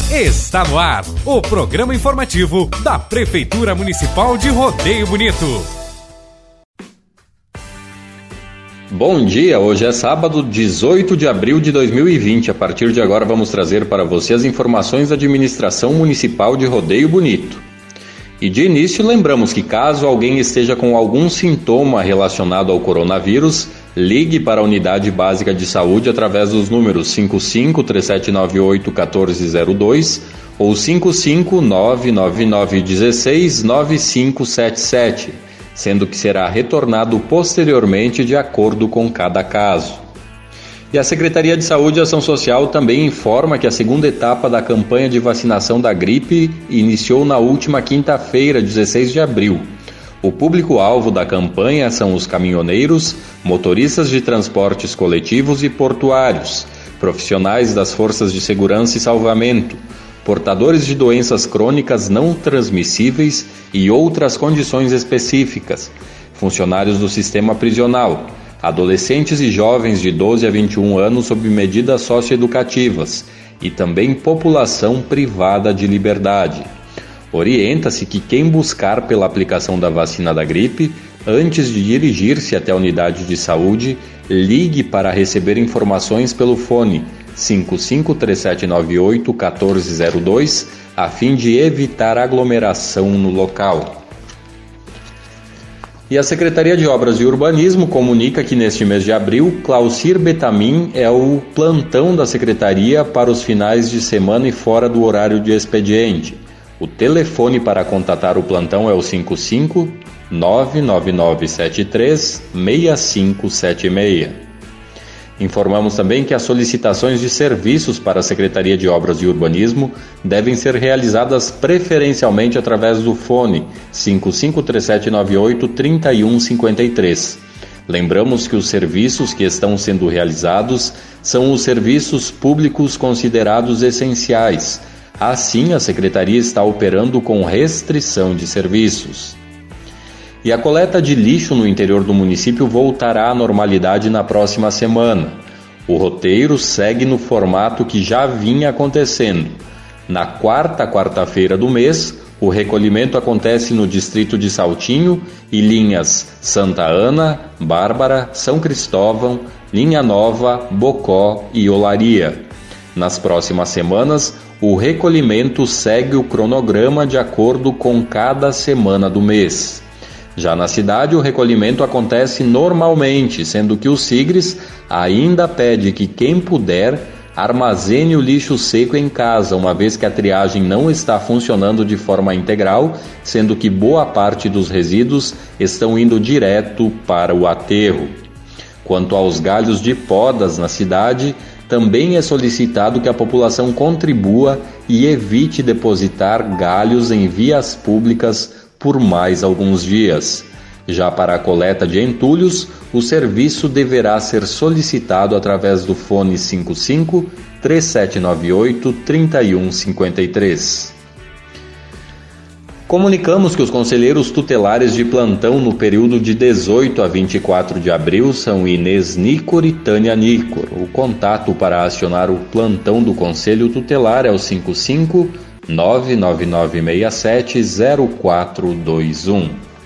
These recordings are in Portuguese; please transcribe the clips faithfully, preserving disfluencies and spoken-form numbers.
Está no ar o programa informativo da Prefeitura Municipal de Rodeio Bonito. Bom dia, hoje é sábado, dezoito de abril de dois mil e vinte. A partir de agora vamos trazer para você as informações da Administração Municipal de Rodeio Bonito. E de início lembramos que caso alguém esteja com algum sintoma relacionado ao coronavírus, ligue para a Unidade Básica de Saúde através dos números cinco cinco, três sete nove oito, um quatro zero dois ou cinco cinco, nove nove nove um seis, nove cinco sete sete, sendo que será retornado posteriormente de acordo com cada caso. E a Secretaria de Saúde e Ação Social também informa que a segunda etapa da campanha de vacinação da gripe iniciou na última quinta-feira, dezesseis de abril. O público-alvo da campanha são os caminhoneiros, motoristas de transportes coletivos e portuários, profissionais das forças de segurança e salvamento, portadores de doenças crônicas não transmissíveis e outras condições específicas, funcionários do sistema prisional, adolescentes e jovens de doze a vinte e um anos sob medidas socioeducativas e também população privada de liberdade. Orienta-se que quem buscar pela aplicação da vacina da gripe, antes de dirigir-se até a unidade de saúde, ligue para receber informações pelo fone cinco cinco, três sete nove oito, um quatro zero dois, a fim de evitar aglomeração no local. E a Secretaria de Obras e Urbanismo comunica que neste mês de abril, Claucir Betamin é o plantão da Secretaria para os finais de semana e fora do horário de expediente. O telefone para contatar o plantão é o cinco cinco, nove nove nove sete três, seis cinco sete seis. Informamos também que as solicitações de serviços para a Secretaria de Obras e Urbanismo devem ser realizadas preferencialmente através do fone cinco cinco, três sete nove oito, três um cinco três. Lembramos que os serviços que estão sendo realizados são os serviços públicos considerados essenciais. Assim, a Secretaria está operando com restrição de serviços. E a coleta de lixo no interior do município voltará à normalidade na próxima semana. O roteiro segue no formato que já vinha acontecendo. Na quarta quarta-feira do mês, o recolhimento acontece no distrito de Saltinho e linhas Santa Ana, Bárbara, São Cristóvão, Linha Nova, Bocó e Olaria. Nas próximas semanas, o recolhimento segue o cronograma de acordo com cada semana do mês. Já na cidade, o recolhimento acontece normalmente, sendo que o Sigres ainda pede que quem puder armazene o lixo seco em casa, uma vez que a triagem não está funcionando de forma integral, sendo que boa parte dos resíduos estão indo direto para o aterro. Quanto aos galhos de podas na cidade, também é solicitado que a população contribua e evite depositar galhos em vias públicas por mais alguns dias. Já para a coleta de entulhos, o serviço deverá ser solicitado através do fone cinco cinco, três sete nove oito, três um cinco três. Comunicamos que os conselheiros tutelares de plantão no período de dezoito a vinte e quatro de abril são Inês Nicor e Tânia Nicor. O contato para acionar o plantão do Conselho Tutelar é o cinco cinco, nove nove nove seis sete, zero quatro dois um.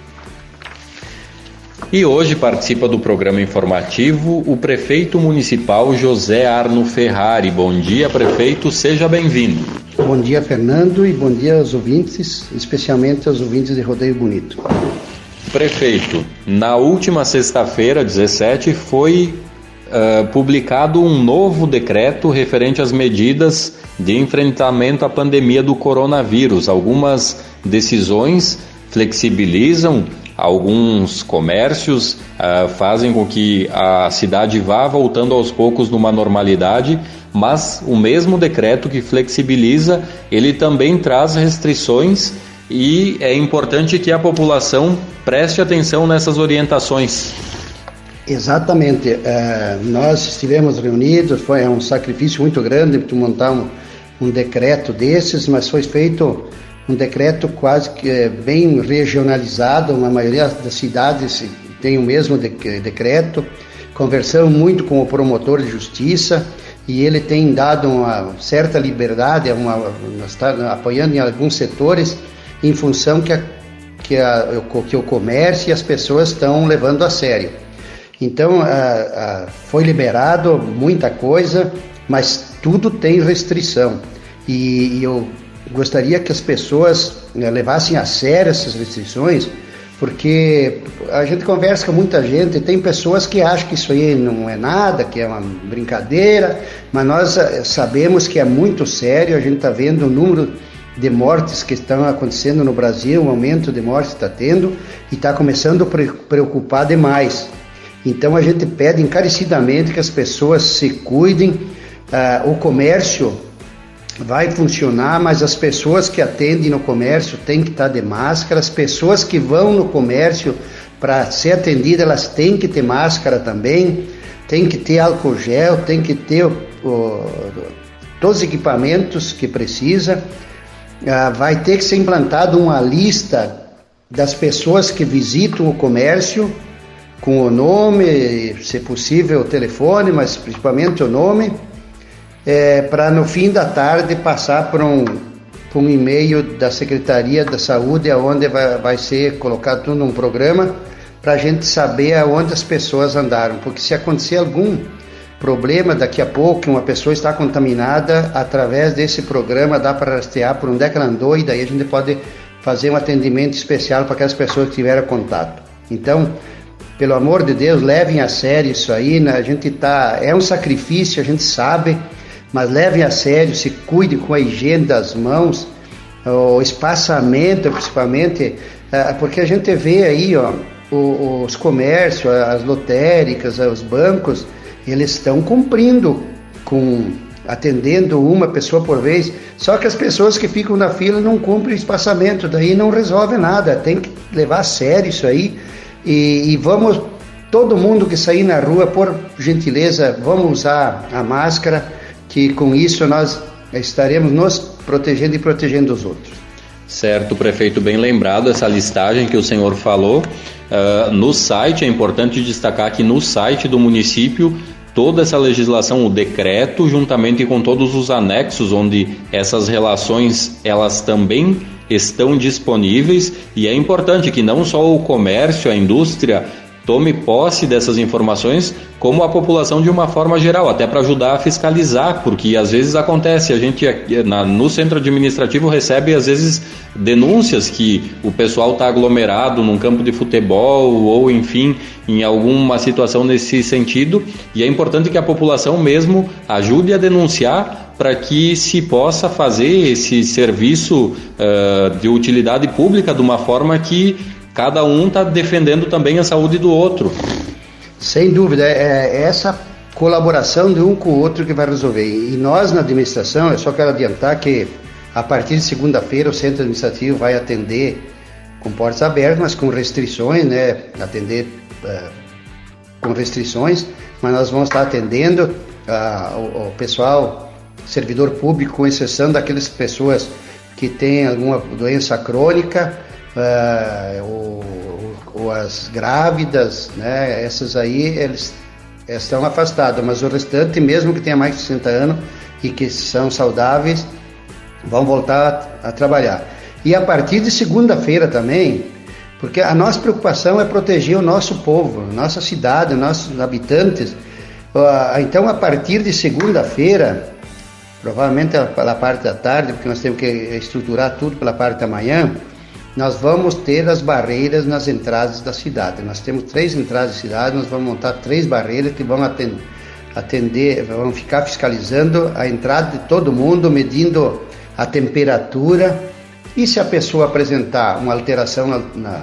E hoje participa do programa informativo o prefeito municipal José Arno Ferrari. Bom dia, prefeito, seja bem-vindo. Bom dia, Fernando, e bom dia aos ouvintes, especialmente aos ouvintes de Rodeio Bonito. Prefeito, na última sexta-feira, dezessete, foi uh, publicado um novo decreto referente às medidas de enfrentamento à pandemia do coronavírus. Algumas decisões flexibilizam, alguns comércios uh, fazem com que a cidade vá voltando aos poucos numa normalidade, mas o mesmo decreto que flexibiliza, ele também traz restrições e é importante que a população preste atenção nessas orientações. Exatamente. Uh, nós estivemos reunidos, foi um sacrifício muito grande para montar um, um decreto desses, mas foi feito um decreto quase que bem regionalizado, a maioria das cidades tem o mesmo de, decreto. Conversamos muito com o promotor de justiça e ele tem dado uma certa liberdade, uma, está apoiando em alguns setores em função que, a, que, a, que o comércio e as pessoas estão levando a sério. Então, a, a, foi liberado muita coisa, mas tudo tem restrição, e, e eu gostaria que as pessoas né, levassem a sério essas restrições, porque a gente conversa com muita gente e tem pessoas que acham que isso aí não é nada, que é uma brincadeira, mas nós sabemos que é muito sério. A gente está vendo o número de mortes que estão acontecendo no Brasil, o aumento de mortes está tendo, e está começando a preocupar demais. Então a gente pede encarecidamente que as pessoas se cuidem. Uh, o comércio vai funcionar, mas as pessoas que atendem no comércio têm que estar de máscara, as pessoas que vão no comércio para ser atendidas, elas têm que ter máscara também, tem que ter álcool gel, tem que ter o, o, todos os equipamentos que precisa. Ah, vai ter que ser implantada uma lista das pessoas que visitam o comércio, com o nome, se possível o telefone, mas principalmente o nome, É, para no fim da tarde passar por um, por um e-mail da Secretaria da Saúde, onde vai, vai ser colocado tudo num programa para a gente saber aonde as pessoas andaram, porque se acontecer algum problema daqui a pouco, que uma pessoa está contaminada, através desse programa dá para rastrear por onde é que ela andou, e daí a gente pode fazer um atendimento especial para aquelas pessoas que tiveram contato. Então, pelo amor de Deus, levem a sério isso aí, né? A gente tá, é um sacrifício, a gente sabe, mas levem a sério, se cuide com a higiene das mãos, o espaçamento principalmente, porque a gente vê aí, ó, os comércios, as lotéricas, os bancos, eles estão cumprindo com atendendo uma pessoa por vez, só que as pessoas que ficam na fila não cumprem o espaçamento, daí não resolve nada. Tem que levar a sério isso aí, e, e vamos, todo mundo que sair na rua, por gentileza, vamos usar a máscara, que com isso nós estaremos nos protegendo e protegendo os outros. Certo, prefeito, bem lembrado essa listagem que o senhor falou. Uh, no site, é importante destacar que no site do município, toda essa legislação, o decreto, juntamente com todos os anexos, onde essas relações, elas também estão disponíveis, e é importante que não só o comércio, a indústria, tome posse dessas informações, como a população de uma forma geral, até para ajudar a fiscalizar, porque às vezes acontece, a gente na, no centro administrativo recebe às vezes denúncias que o pessoal está aglomerado num campo de futebol ou enfim, em alguma situação nesse sentido, e é importante que a população mesmo ajude a denunciar para que se possa fazer esse serviço uh, de utilidade pública de uma forma que cada um está defendendo também a saúde do outro. Sem dúvida, é essa colaboração de um com o outro que vai resolver. E nós na administração, eu só quero adiantar que a partir de segunda-feira o centro administrativo vai atender com portas abertas, mas com restrições, né? Atender uh, com restrições, mas nós vamos estar atendendo uh, o, o pessoal, servidor público, com exceção daquelas pessoas que têm alguma doença crônica, Uh, ou, ou as grávidas, né? Essas aí eles estão afastadas, mas o restante, mesmo que tenha mais de sessenta anos e que são saudáveis, vão voltar a, a trabalhar. E a partir de segunda-feira também, porque a nossa preocupação é proteger o nosso povo, nossa cidade, nossos habitantes. Uh, então, a partir de segunda-feira, provavelmente pela parte da tarde, porque nós temos que estruturar tudo pela parte da manhã, nós vamos ter as barreiras nas entradas da cidade. Nós temos três entradas da cidade, nós vamos montar três barreiras que vão atender, atender, vão ficar fiscalizando a entrada de todo mundo, medindo a temperatura, e se a pessoa apresentar uma alteração na, na,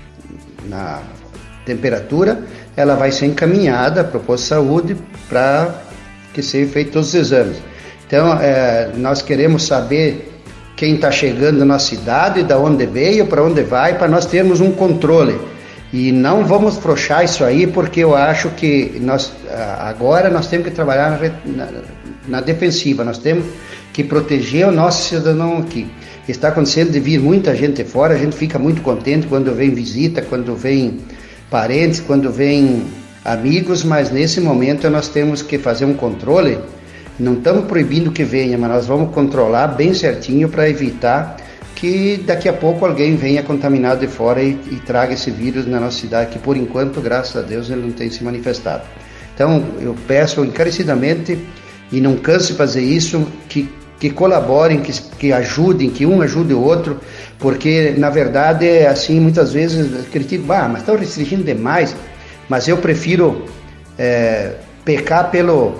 na temperatura, ela vai ser encaminhada para o posto de saúde para que sejam feitos todos os exames. Então, é, nós queremos saber quem está chegando na cidade, de onde veio, para onde vai, para nós termos um controle. E não vamos afrouxar isso aí, porque eu acho que nós, agora nós temos que trabalhar na, na, na defensiva, nós temos que proteger o nosso cidadão aqui. Está acontecendo de vir muita gente fora, a gente fica muito contente quando vem visita, quando vem parentes, quando vem amigos, mas nesse momento nós temos que fazer um controle Não estamos proibindo que venha, mas nós vamos controlar bem certinho para evitar que daqui a pouco alguém venha contaminado de fora e, e traga esse vírus na nossa cidade, que por enquanto, graças a Deus, ele não tem se manifestado. Então, eu peço encarecidamente, e não canse de fazer isso, que, que colaborem, que, que ajudem, que um ajude o outro, porque, na verdade, é assim, muitas vezes, criticam, ah, mas estão restringindo demais, mas eu prefiro é, pecar pelo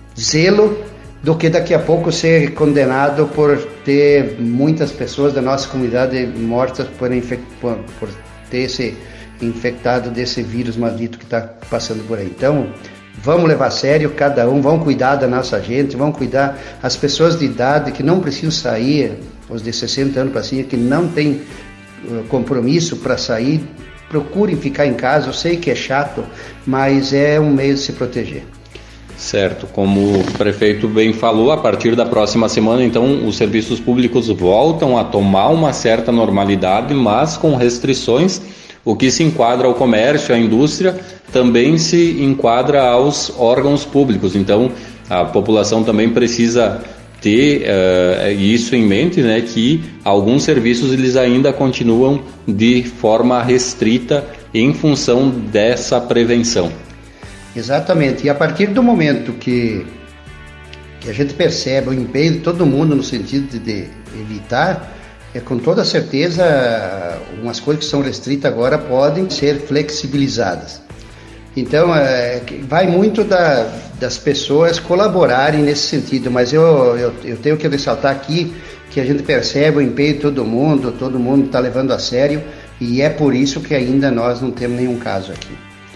zelo do que daqui a pouco ser condenado por ter muitas pessoas da nossa comunidade mortas por, infec- por, por ter se infectado desse vírus maldito que está passando por aí. Então, vamos levar a sério cada um, vamos cuidar da nossa gente, vamos cuidar as pessoas de idade que não precisam sair, os de sessenta anos para cima, que não têm uh, compromisso para sair, procurem ficar em casa. Eu sei que é chato, mas é um meio de se proteger. Certo, como o prefeito bem falou, a partir da próxima semana, então, os serviços públicos voltam a tomar uma certa normalidade, mas com restrições. O que se enquadra ao comércio, à indústria, também se enquadra aos órgãos públicos. Então, a população também precisa ter uh, isso em mente, né, que alguns serviços eles ainda continuam de forma restrita em função dessa prevenção. Exatamente, e a partir do momento que, que a gente percebe o empenho de todo mundo no sentido de, de evitar, é, com toda certeza, algumas coisas que são restritas agora podem ser flexibilizadas. Então, é, vai muito da, das pessoas colaborarem nesse sentido, mas eu, eu, eu tenho que ressaltar aqui que a gente percebe o empenho de todo mundo, todo mundo está levando a sério, e é por isso que ainda nós não temos nenhum caso aqui.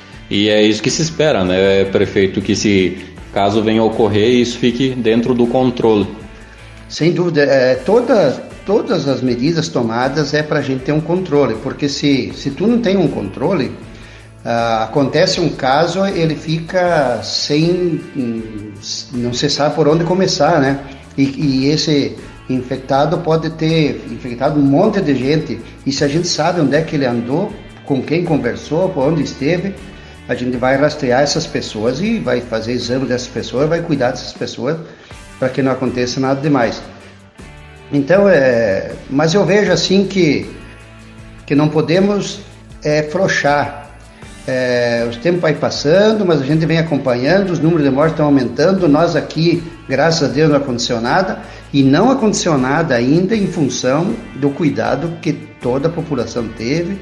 E é isso que se espera, né, prefeito, que se caso venha a ocorrer, isso fique dentro do controle. Sem dúvida, é, toda, todas as medidas tomadas é para a gente ter um controle, porque se, se tu não tem um controle, ah, acontece um caso, ele fica sem, não se sabe por onde começar, né? E, e esse infectado pode ter infectado um monte de gente, e se a gente sabe onde é que ele andou, com quem conversou, por onde esteve, a gente vai rastrear essas pessoas e vai fazer exame dessas pessoas, vai cuidar dessas pessoas para que não aconteça nada demais. Então, é, mas eu vejo assim que, que não podemos é, frouxar. É, os tempos vai passando, mas a gente vem acompanhando, os números de mortes estão aumentando, nós aqui, graças a Deus, não aconteceu nada, e não aconteceu nada ainda em função do cuidado que toda a população teve.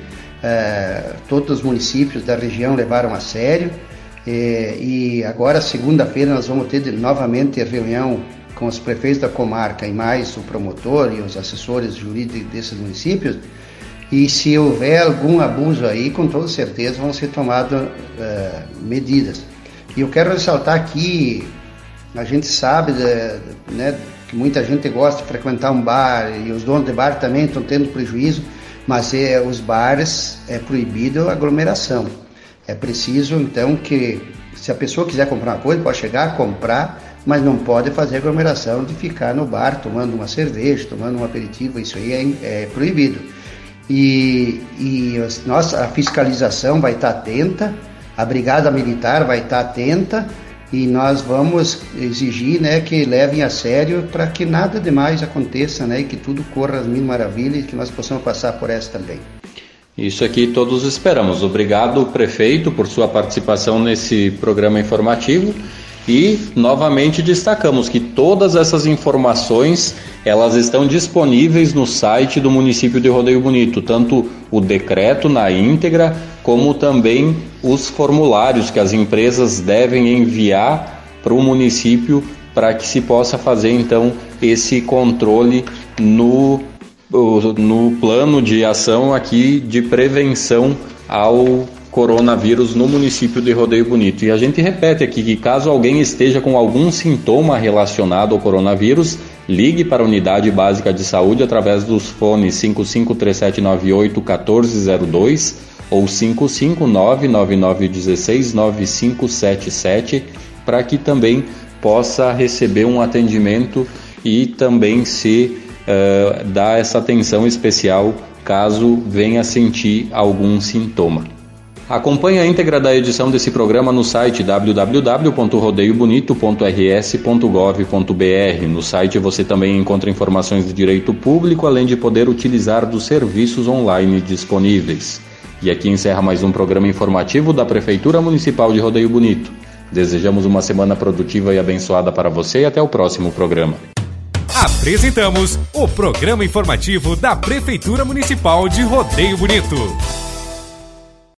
É, todos os municípios da região levaram a sério, é, e agora segunda-feira nós vamos ter de, novamente reunião com os prefeitos da comarca e mais o promotor e os assessores jurídicos desses municípios, e se houver algum abuso aí, com toda certeza vão ser tomadas é, medidas. E eu quero ressaltar aqui, a gente sabe de, né, que muita gente gosta de frequentar um bar, e os donos de bar também estão tendo prejuízo, mas é, os bares é proibido a aglomeração. É preciso, então, que se a pessoa quiser comprar uma coisa, pode chegar, comprar, mas não pode fazer aglomeração de ficar no bar tomando uma cerveja, tomando um aperitivo, isso aí é, é proibido. E, e as, nossa, a fiscalização vai estar atenta, a Brigada Militar vai estar atenta, e nós vamos exigir, né, que levem a sério para que nada demais aconteça, né, e que tudo corra às mil maravilhas e que nós possamos passar por essa também. Isso aqui todos esperamos. Obrigado, prefeito, por sua participação nesse programa informativo, e novamente destacamos que todas essas informações elas estão disponíveis no site do município de Rodeio Bonito, tanto o decreto na íntegra, como também os formulários que as empresas devem enviar para o município para que se possa fazer então esse controle no, no plano de ação aqui de prevenção ao coronavírus no município de Rodeio Bonito. E a gente repete aqui que caso alguém esteja com algum sintoma relacionado ao coronavírus, ligue para a Unidade Básica de Saúde através dos fones cinco cinco três sete nove oito um quatro zero dois ou cinco cinco nove nove nove um seis nove cinco sete sete, para que também possa receber um atendimento e também se uh, dar essa atenção especial caso venha sentir algum sintoma. Acompanhe a íntegra da edição desse programa no site w w w ponto rodeio bonito ponto r s ponto gov ponto b r. No site você também encontra informações de direito público, além de poder utilizar dos serviços online disponíveis. E aqui encerra mais um programa informativo da Prefeitura Municipal de Rodeio Bonito. Desejamos uma semana produtiva e abençoada para você e até o próximo programa. Apresentamos o programa informativo da Prefeitura Municipal de Rodeio Bonito.